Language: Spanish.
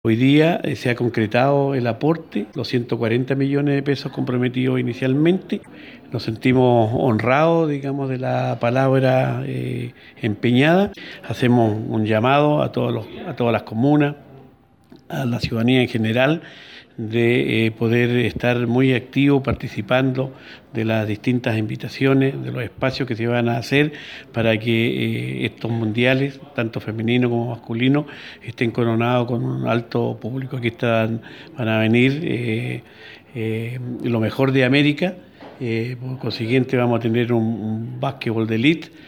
Hoy día se ha concretado el aporte, los 140 millones de pesos comprometidos inicialmente. Nos sentimos honrados, digamos, de la palabra empeñada. Hacemos un llamado a todas las comunas, a la ciudadanía en general, de poder estar muy activo participando de las distintas invitaciones, de los espacios que se van a hacer para que estos mundiales, tanto femeninos como masculinos, estén coronados con un alto público. Van a venir lo mejor de América. Por consiguiente vamos a tener un básquetbol de elite